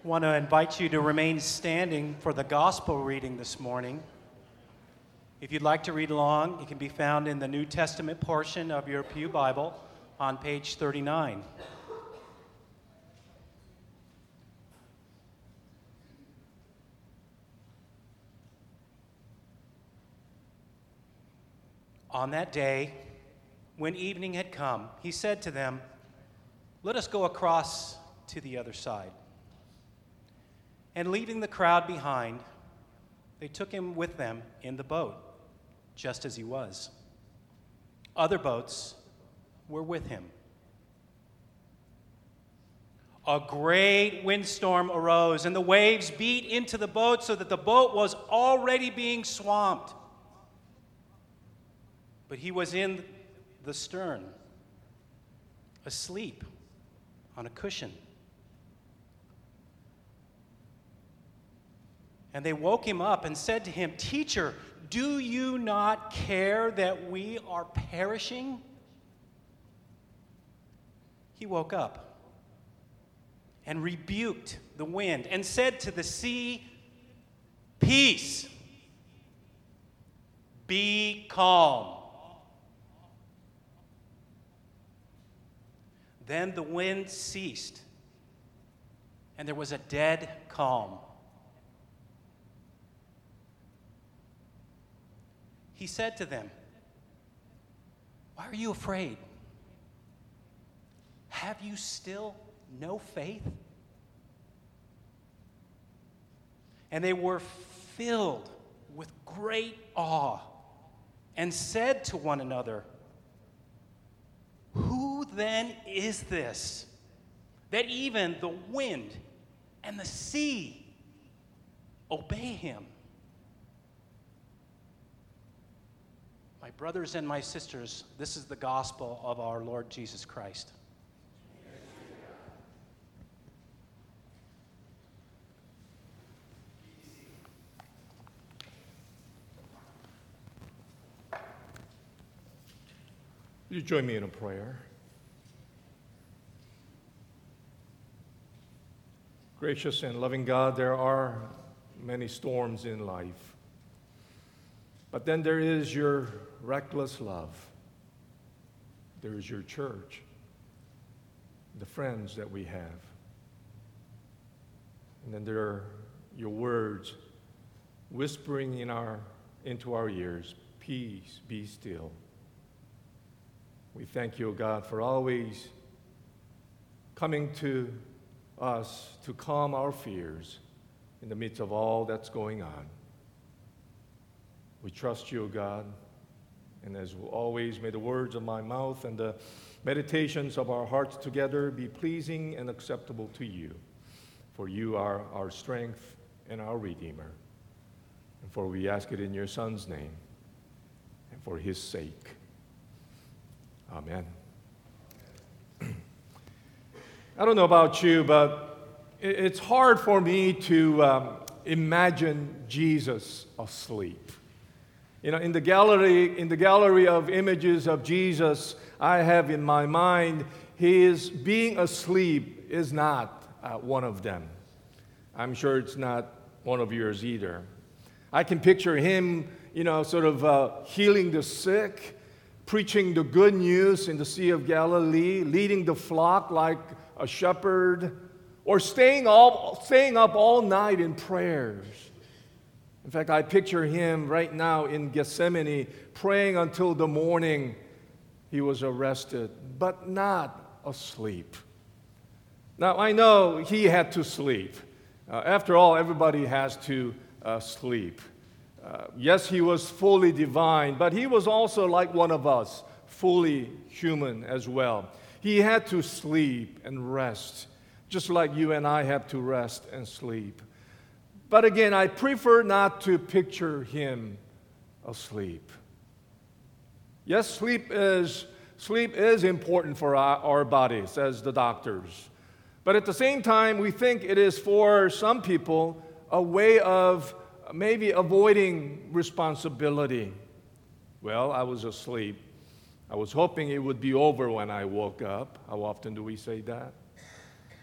I want to invite you to remain standing for the gospel reading this morning. If you'd like to read along, it can be found in the New Testament portion of your Pew Bible on page 39. On that day, when evening had come, he said to them, "Let us go across to the other side." And leaving the crowd behind, they took him with them in the boat, just as he was. Other boats were with him. A great windstorm arose, and the waves beat into the boat so that the boat was already being swamped. But he was in the stern, asleep on a cushion. And they woke him up and said to him, "Teacher, do you not care that we are perishing?" He woke up and rebuked the wind and said to the sea, "Peace, be calm." Then the wind ceased, and there was a dead calm. He said to them, "Why are you afraid? Have you still no faith?" And they were filled with great awe and said to one another, "Who then is this, that even the wind and the sea obey him?" My brothers and my sisters, this is the gospel of our Lord Jesus Christ. Would you join me in a prayer? Gracious and loving God, there are many storms in life. But then there is your reckless love. There is your church, the friends that we have. And then there are your words whispering into our ears, "Peace, be still." We thank you, O God, for always coming to us to calm our fears in the midst of all that's going on. We trust you, O God, and as always, may the words of my mouth and the meditations of our hearts together be pleasing and acceptable to you, for you are our strength and our Redeemer. And for we ask it in your Son's name and for his sake. Amen. I don't know about you, but it's hard for me to imagine Jesus asleep. You know, in the gallery of images of Jesus I have in my mind, his being asleep is not one of them. I'm sure it's not one of yours either. I can picture him, sort of healing the sick, preaching the good news in the Sea of Galilee, leading the flock like a shepherd, or staying up all night in prayers. In fact, I picture him right now in Gethsemane praying until the morning he was arrested, but not asleep. Now, I know he had to sleep. After all, everybody has to sleep. Yes, he was fully divine, but he was also like one of us, fully human as well. He had to sleep and rest, just like you and I have to rest and sleep. But again, I prefer not to picture him asleep. Yes, sleep is important for our bodies, says the doctors. But at the same time, we think it is for some people a way of maybe avoiding responsibility. Well, I was asleep. I was hoping it would be over when I woke up. How often do we say that?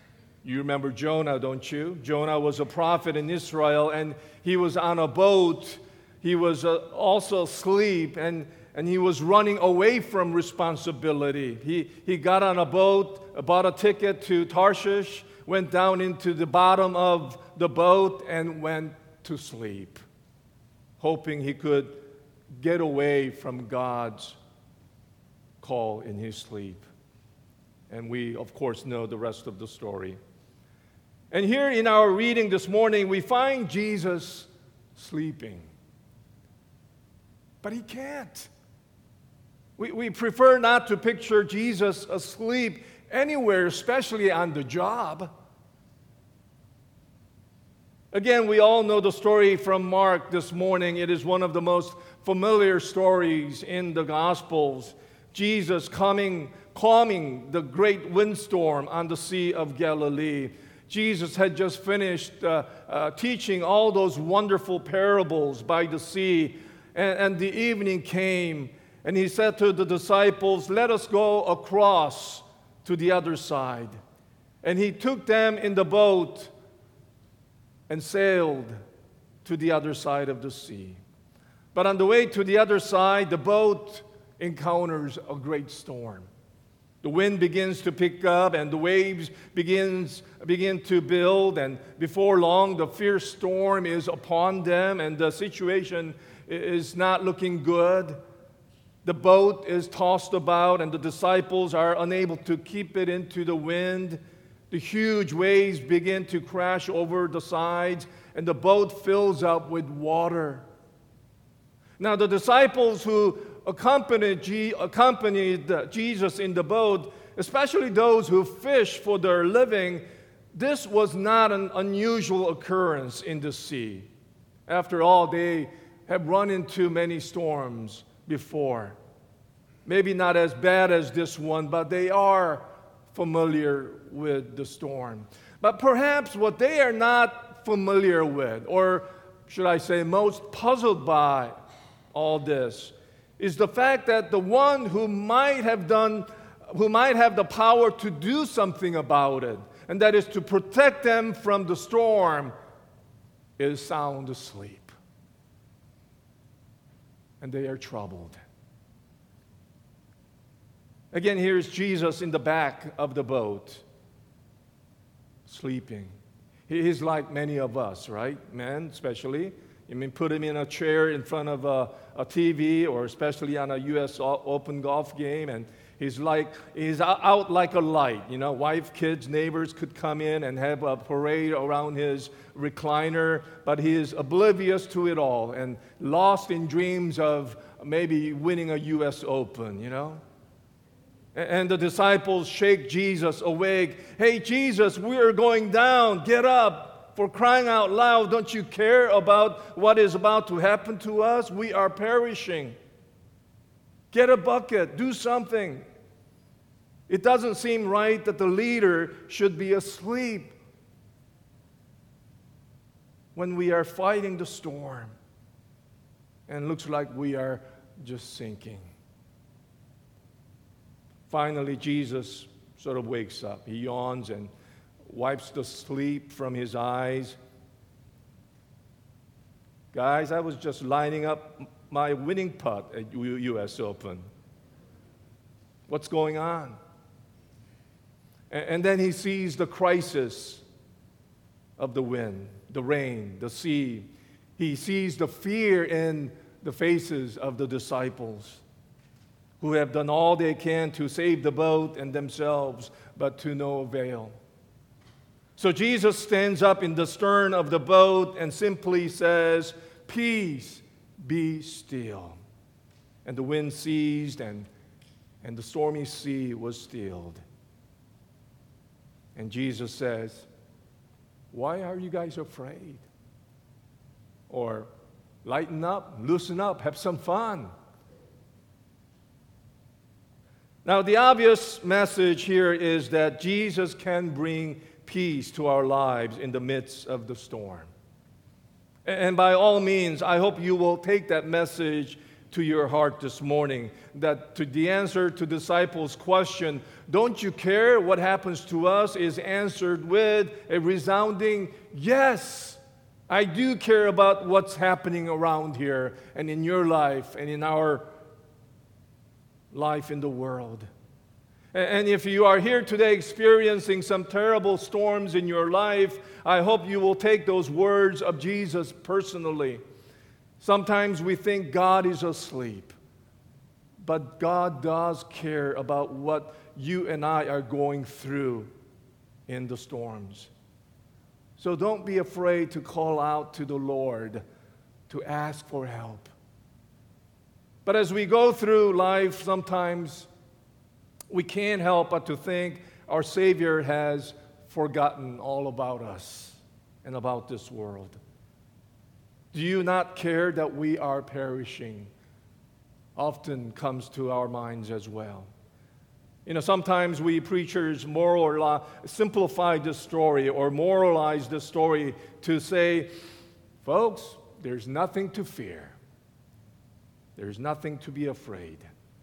You remember Jonah, don't you? Jonah was a prophet in Israel, and he was on a boat. He was also asleep, and he was running away from responsibility. He got on a boat, bought a ticket to Tarshish, went down into the bottom of the boat, and went to sleep, hoping he could get away from God's call in his sleep. And we, of course, know the rest of the story. And here in our reading this morning, we find Jesus sleeping. But he can't. We prefer not to picture Jesus asleep anywhere, especially on the job. Again, we all know the story from Mark this morning. It is one of the most familiar stories in the Gospels. Jesus calming the great windstorm on the Sea of Galilee. Jesus had just finished teaching all those wonderful parables by the sea, and the evening came, and he said to the disciples, "Let us go across to the other side." And he took them in the boat and sailed to the other side of the sea. But on the way to the other side, the boat encounters a great storm. The wind begins to pick up, and the waves begin to build, and before long, the fierce storm is upon them, and the situation is not looking good. The boat is tossed about, and the disciples are unable to keep it into the wind. The huge waves begin to crash over the sides, and the boat fills up with water. Now, the disciples who accompanied Jesus in the boat, especially those who fish for their living, this was not an unusual occurrence in the sea. After all, they have run into many storms before. Maybe not as bad as this one, but they are familiar with the storm. But perhaps what they are not familiar with, or should I say most puzzled by all this, is the fact that the one who might have the power to do something about it, and that is to protect them from the storm, is sound asleep. And they are troubled. Again, here's Jesus in the back of the boat, sleeping. He is like many of us, right? Men, especially. I mean, put him in a chair in front of a TV, or especially on a U.S. Open golf game, and he's out like a light. You know, wife, kids, neighbors could come in and have a parade around his recliner, but he is oblivious to it all and lost in dreams of maybe winning a U.S. Open, you know. And the disciples shake Jesus awake. "Hey, Jesus, we are going down. Get up. For crying out loud, don't you care about what is about to happen to us? We are perishing. Get a bucket. Do something." It doesn't seem right that the leader should be asleep when we are fighting the storm and looks like we are just sinking. Finally, Jesus sort of wakes up. He yawns and wipes the sleep from his eyes. "Guys, I was just lining up my winning putt at U.S. Open. What's going on?" And then he sees the crisis of the wind, the rain, the sea. He sees the fear in the faces of the disciples, who have done all they can to save the boat and themselves, but to no avail. So Jesus stands up in the stern of the boat and simply says, "Peace, be still." And the wind ceased, and the stormy sea was stilled. And Jesus says, "Why are you guys afraid?" Or, "Lighten up, loosen up, have some fun." Now, the obvious message here is that Jesus can bring peace to our lives in the midst of the storm. And by all means, I hope you will take that message to your heart this morning, that to the answer to disciples' question, don't you care what happens to us, is answered with a resounding yes. I do care about what's happening around here and in your life and in our life in the world. And if you are here today experiencing some terrible storms in your life, I hope you will take those words of Jesus personally. Sometimes we think God is asleep, but God does care about what you and I are going through in the storms. So don't be afraid to call out to the Lord to ask for help. But as we go through life, sometimes we can't help but to think our Savior has forgotten all about us and about this world. Do you not care that we are perishing? Often comes to our minds as well. Sometimes we preachers simplify the story or moralize the story to say, folks, there's nothing to fear. There's nothing to be afraid.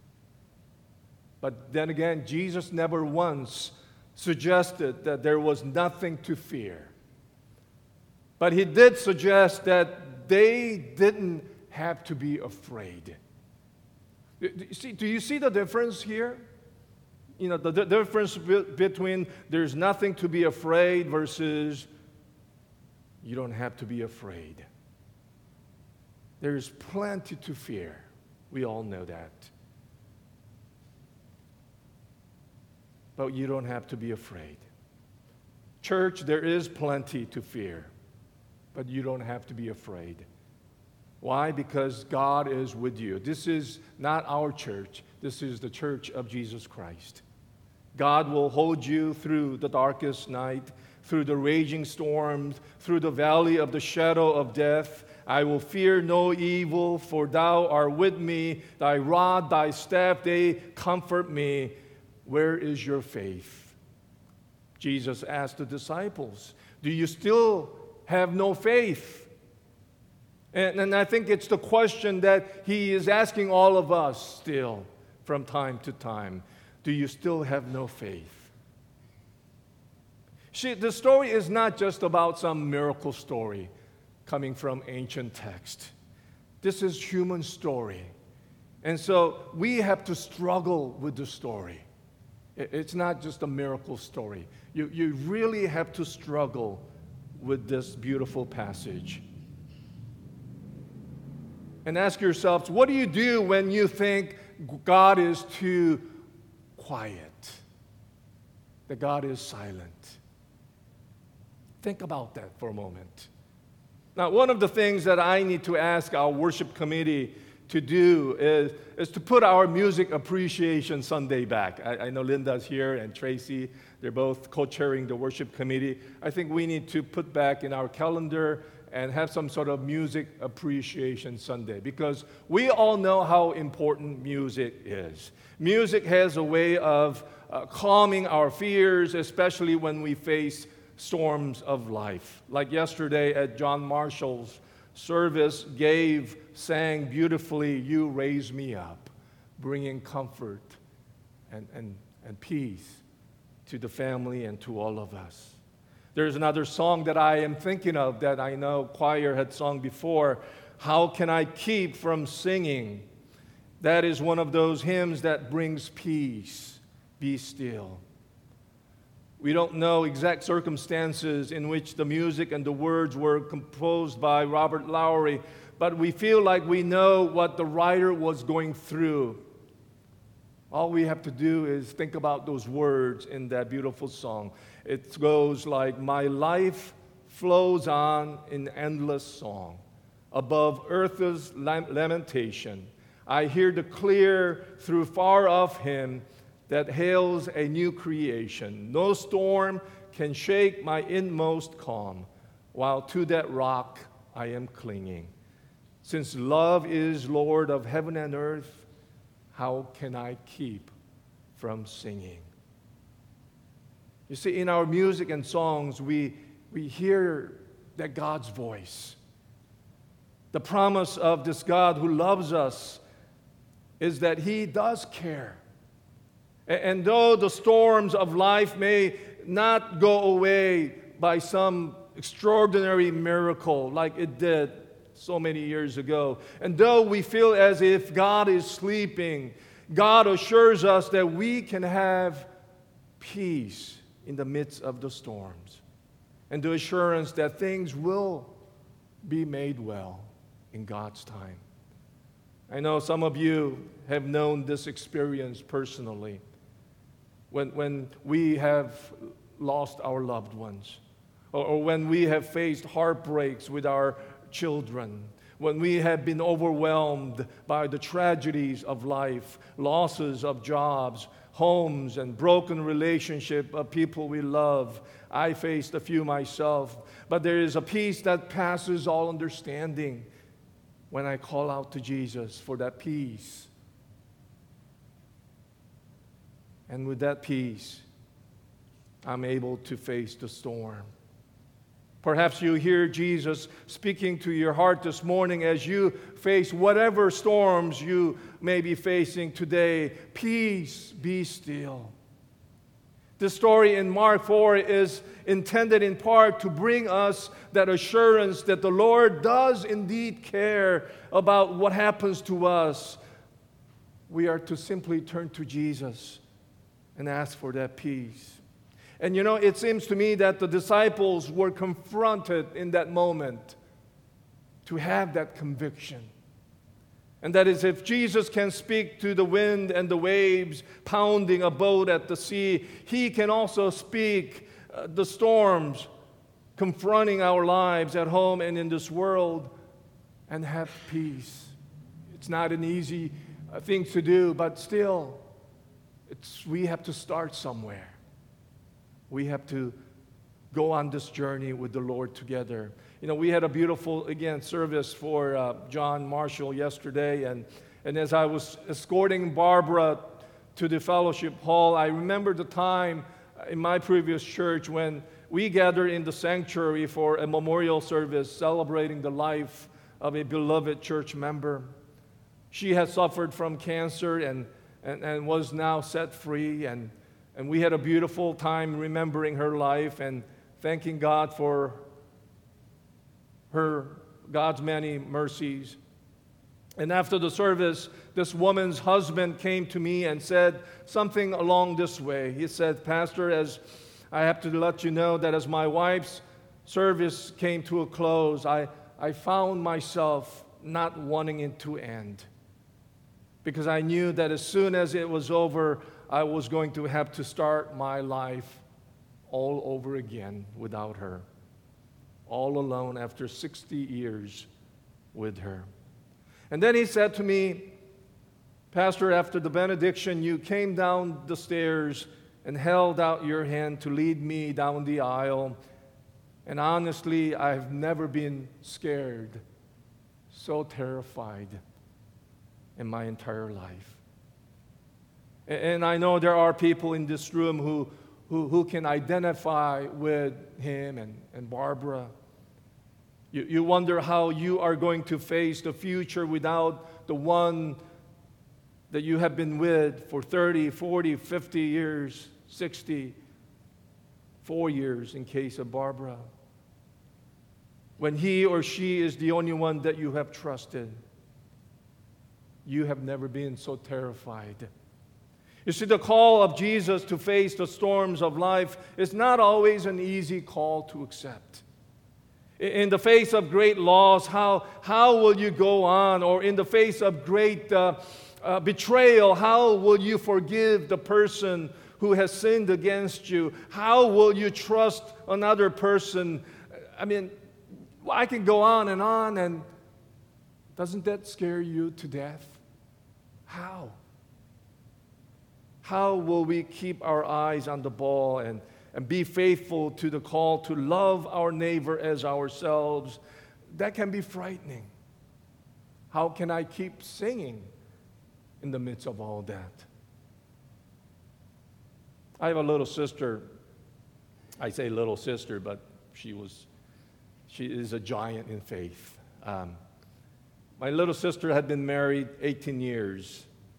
But then again, Jesus never once suggested that there was nothing to fear. But he did suggest that they didn't have to be afraid. Do you see the difference here? The difference between there's nothing to be afraid versus you don't have to be afraid. There's plenty to fear. We all know that. But you don't have to be afraid. Church, there is plenty to fear, but you don't have to be afraid. Why? Because God is with you. This is not our church. This is the church of Jesus Christ. God will hold you through the darkest night, through the raging storms, through the valley of the shadow of death. I will fear no evil, for thou art with me. Thy rod, thy staff, they comfort me. Where is your faith? Jesus asked the disciples, do you still have no faith? And I think it's the question that he is asking all of us still from time to time. Do you still have no faith? The story is not just about some miracle story coming from ancient text. This is human story. And so we have to struggle with the story. It's not just a miracle story. You really have to struggle with this beautiful passage. And ask yourselves, what do you do when you think God is too quiet? That God is silent? Think about that for a moment. Now, one of the things that I need to ask our worship committee to do is to put our Music Appreciation Sunday back. I know Linda's here and Tracy. They're both co-chairing the worship committee. I think we need to put back in our calendar and have some sort of Music Appreciation Sunday, because we all know how important music is. Music has a way of calming our fears, especially when we face storms of life. Like yesterday at John Marshall's service, sang beautifully, "You Raise Me Up," bringing comfort and peace to the family and to all of us. There's another song that I am thinking of that I know choir had sung before, "How Can I Keep From Singing?" That is one of those hymns that brings peace. Be still. We don't know exact circumstances in which the music and the words were composed by Robert Lowry, but we feel like we know what the writer was going through. All we have to do is think about those words in that beautiful song. It goes like, "My life flows on in endless song. Above earth's lamentation, I hear the clear through far off hymn that hails a new creation. No storm can shake my inmost calm, while to that rock I am clinging. Since love is Lord of heaven and earth, how can I keep from singing?" You see, in our music and songs, we hear that God's voice. The promise of this God who loves us is that He does care. And though the storms of life may not go away by some extraordinary miracle like it did so many years ago, and though we feel as if God is sleeping, God assures us that we can have peace in the midst of the storms, and the assurance that things will be made well in God's time. I know some of you have known this experience personally. When we have lost our loved ones, or when we have faced heartbreaks with our children, when we have been overwhelmed by the tragedies of life, losses of jobs, homes, and broken relationship of people we love. I faced a few myself, but there is a peace that passes all understanding when I call out to Jesus for that peace. And with that peace, I'm able to face the storm. Perhaps you hear Jesus speaking to your heart this morning as you face whatever storms you may be facing today. Peace, be still. This story in Mark 4 is intended in part to bring us that assurance that the Lord does indeed care about what happens to us. We are to simply turn to Jesus and ask for that peace. And you know, it seems to me that the disciples were confronted in that moment to have that conviction. And that is, if Jesus can speak to the wind and the waves pounding a boat at the sea, He can also speak the storms confronting our lives at home and in this world, and have peace. It's not an easy thing to do, but still, we have to start somewhere. We have to go on this journey with the Lord together. You know, we had a beautiful, again, service for John Marshall yesterday, and as I was escorting Barbara to the fellowship hall, I remember the time in my previous church when we gathered in the sanctuary for a memorial service celebrating the life of a beloved church member. She had suffered from cancer and was now set free, and we had a beautiful time remembering her life and thanking God for God's many mercies. And after the service, this woman's husband came to me and said something along this way. He said, "Pastor, as I have to let you know that as my wife's service came to a close, I found myself not wanting it to end, because I knew that as soon as it was over, I was going to have to start my life all over again without her, all alone after 60 years with her." And then he said to me, "Pastor, after the benediction, you came down the stairs and held out your hand to lead me down the aisle. And honestly, I've never been scared, so terrified in my entire life." And I know there are people in this room who can identify with him and Barbara. You wonder how you are going to face the future without the one that you have been with for 30, 40, 50 years, 60, 4 years in case of Barbara. When he or she is the only one that you have trusted, you have never been so terrified. You see, the call of Jesus to face the storms of life is not always an easy call to accept. In the face of great loss, how will you go on? Or in the face of great betrayal, how will you forgive the person who has sinned against you? How will you trust another person? I mean, I can go on, and doesn't that scare you to death? How? How will we keep our eyes on the ball and be faithful to the call to love our neighbor as ourselves? That can be frightening. How can I keep singing in the midst of all that? I have a little sister. I say little sister, but she is a giant in faith. My little sister had been married 18 years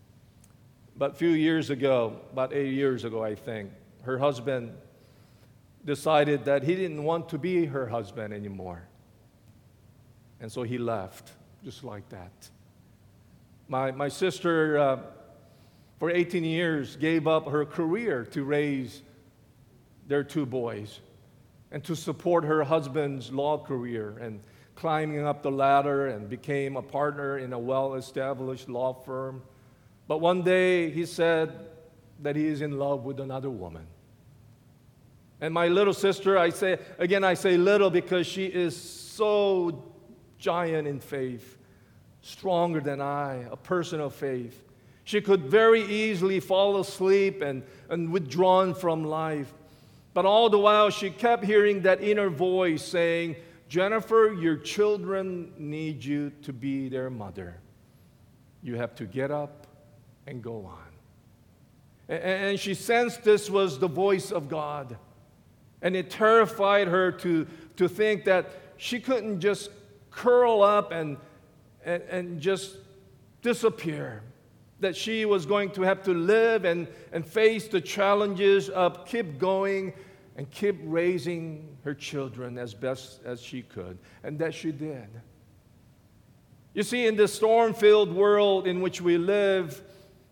But a few years ago, about 8 years ago, I think, her husband decided that he didn't want to be her husband anymore. And so he left, just like that. My sister, for 18 years, gave up her career to raise their 2 boys and to support her husband's law career and climbing up the ladder, and became a partner in a well-established law firm. But one day he said that he is in love with another woman. And my little sister, I say little because she is so giant in faith, stronger than I, a person of faith. She could very easily fall asleep and withdrawn from life. But all the while, she kept hearing that inner voice saying, "Jennifer, your children need you to be their mother. You have to get up and go on." And she sensed this was the voice of God. And it terrified her to think that she couldn't just curl up and just disappear. That she was going to have to live and face the challenges of keep going and keep raising her children as best as she could. And that she did. You see, in this storm-filled world in which we live,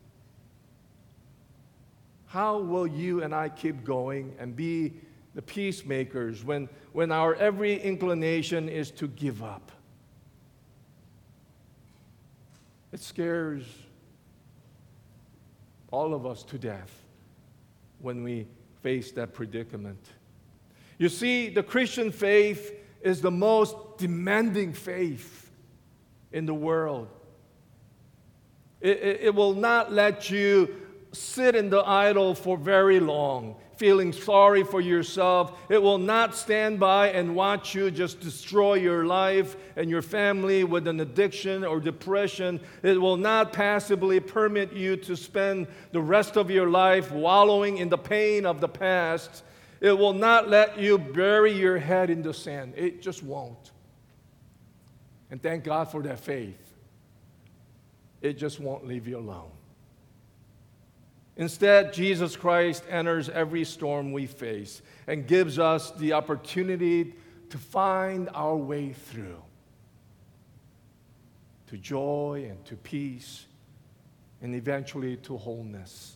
how will you and I keep going and be the peacemakers when our every inclination is to give up? It scares all of us to death when we face that predicament. You see, the Christian faith is the most demanding faith in the world. It will not let you sit in the idle for very long, feeling sorry for yourself. It will not stand by and watch you just destroy your life and your family with an addiction or depression. It will not passively permit you to spend the rest of your life wallowing in the pain of the past. It will not let you bury your head in the sand. It just won't. And thank God for that faith. It just won't leave you alone. Instead, Jesus Christ enters every storm we face and gives us the opportunity to find our way through to joy and to peace and eventually to wholeness.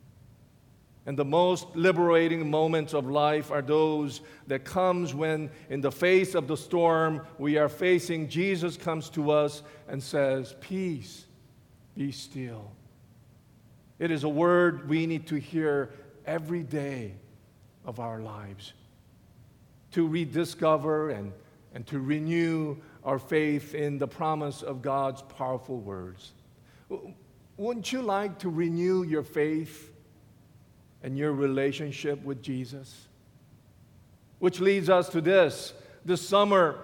And the most liberating moments of life are those that comes when, in the face of the storm we are facing, Jesus comes to us and says, "Peace, be still." It is a word we need to hear every day of our lives to rediscover and to renew our faith in the promise of God's powerful words. Wouldn't you like to renew your faith and your relationship with Jesus? Which leads us to this. This summer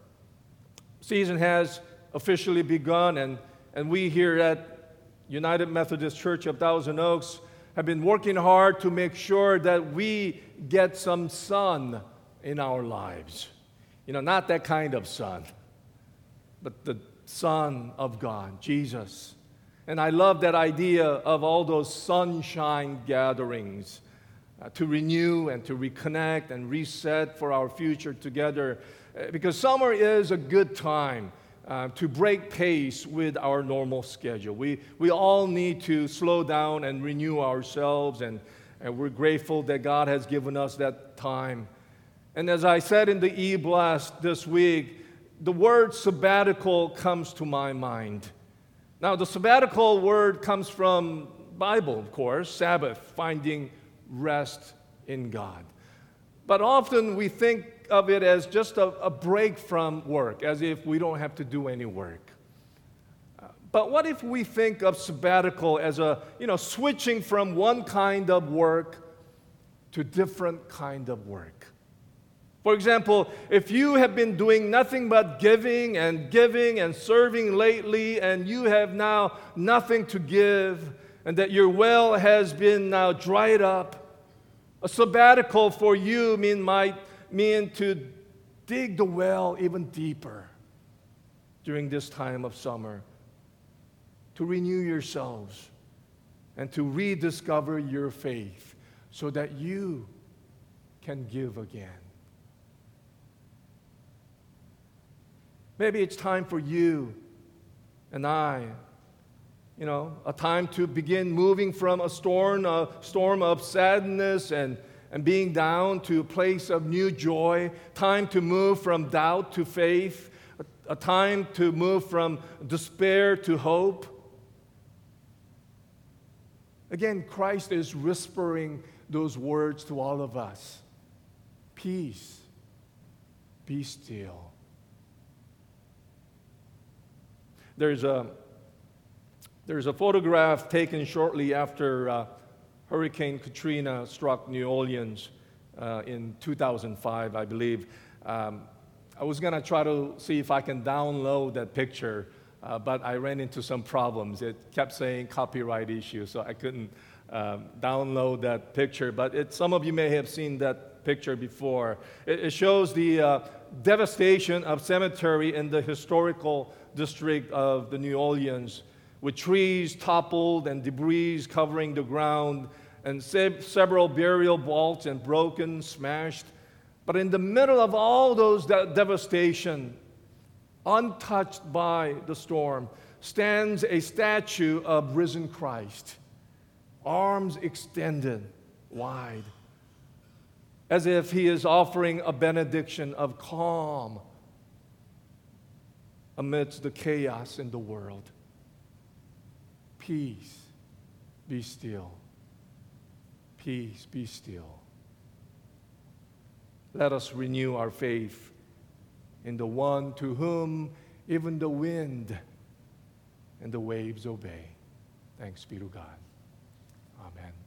season has officially begun, and we here at United Methodist Church of Thousand Oaks have been working hard to make sure that we get some sun in our lives. You know, not that kind of sun, but the Son of God, Jesus. And I love that idea of all those sunshine gatherings to renew and to reconnect and reset for our future together. Because summer is a good time to break pace with our normal schedule. We all need to slow down and renew ourselves, and we're grateful that God has given us that time. And as I said in the e-blast this week, the word sabbatical comes to my mind. Now, the sabbatical word comes from Bible, of course, Sabbath, finding rest in God. But often we think of it as just a break from work, as if we don't have to do any work. But what if we think of sabbatical as switching from one kind of work to different kind of work? For example, if you have been doing nothing but giving and serving lately, and you have now nothing to give, and that your well has been now dried up, a sabbatical for you might mean to dig the well even deeper during this time of summer, to renew yourselves and to rediscover your faith so that you can give again. Maybe it's time for you and I, a time to begin moving from a storm of sadness and being down to a place of new joy, time to move from doubt to faith, a time to move from despair to hope. Again, Christ is whispering those words to all of us. Peace, be still. There's a photograph taken shortly after Hurricane Katrina struck New Orleans in 2005, I believe. I was going to try to see if I can download that picture, but I ran into some problems. It kept saying copyright issue, so I couldn't download that picture. But some of you may have seen that picture before. It shows the devastation of cemetery in the historical district of the New Orleans, with trees toppled and debris covering the ground, and several burial vaults and broken, smashed. But in the middle of all those devastation, untouched by the storm, stands a statue of risen Christ, arms extended wide, as if he is offering a benediction of calm amidst the chaos in the world. Peace, be still. Peace, be still. Let us renew our faith in the one to whom even the wind and the waves obey. Thanks be to God. Amen.